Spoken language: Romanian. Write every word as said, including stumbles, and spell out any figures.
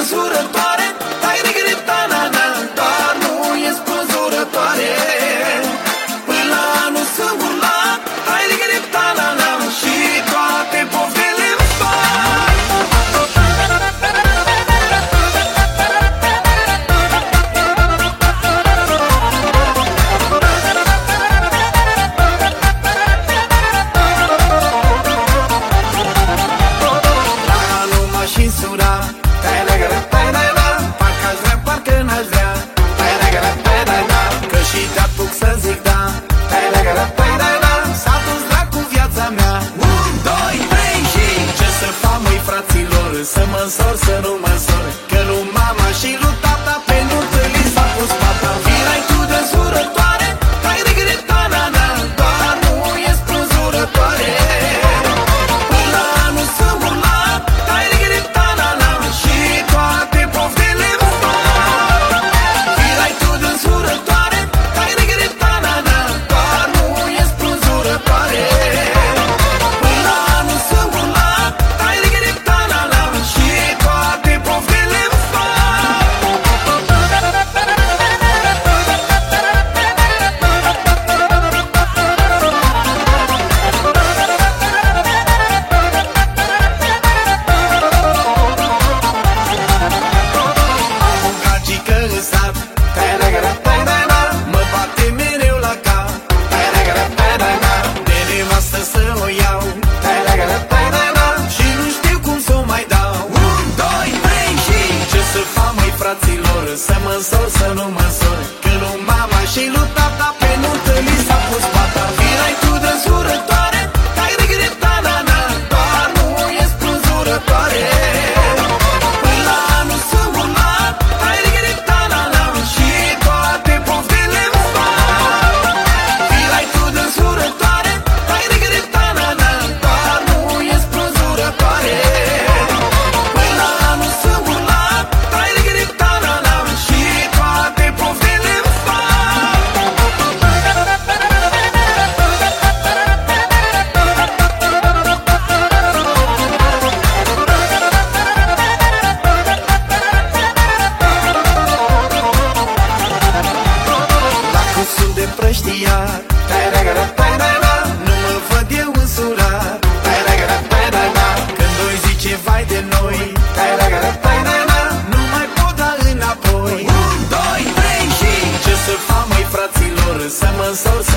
dânsurătoare, ai regreta, na, na, dar nu e spânzurătoare. Până la anul să urla, ai regreta, na, na, și toate poftele îmi fac. Sura, parcă aș vrea, parcă n-aș vrea, că și te-apuc să zic da, s-a dus dracu viața mea. Un, doi, trei și ce să fac, măi fraților, să mă însor, să nu mă însor, că lui mama și lui tata pe nuntă li s-a pus pata. Virai tu dânsurătoare, ai regreta, na, na, doar nu e sprânzurătoare. Până la anul să urla, ai regreta, na, na, și toate poftele îmi fac. Virai tu dânsurătoare, ai regreta, na, na, doar nu e sprânzurătoare. Până la anul să urla, ai regreta, na, na, și toate poftele îmi fac. Gagică în sat, mă bate mereu la cap, de nevastă să o iau și nu știu cum să o mai dau. Un, doi, trei și ce să fac, măi fraților, să mă însor, să nu mă însor, că lui mama și lui tata pe nuntă li s-a pus pata. Virai tu dânsurătoare, ai regreta, na, na, doar nu e sprânzurătoare. Până la anul să urla, ai regreta, na, na, și toate poftele îmi fac. Virai tu dânsurătoare, ai regreta, na, na, doar nu e sprânzurătoare. Până la anul să urla, ai regreta, na, na, și toate poftele îmi fac. La cum sunt de prăștiat, nu mă văd eu însurat, când doi zice vai de noi, nu mai pot da înapoi. Un, doi, trei și ce să fac, măi fraților, să mă însor,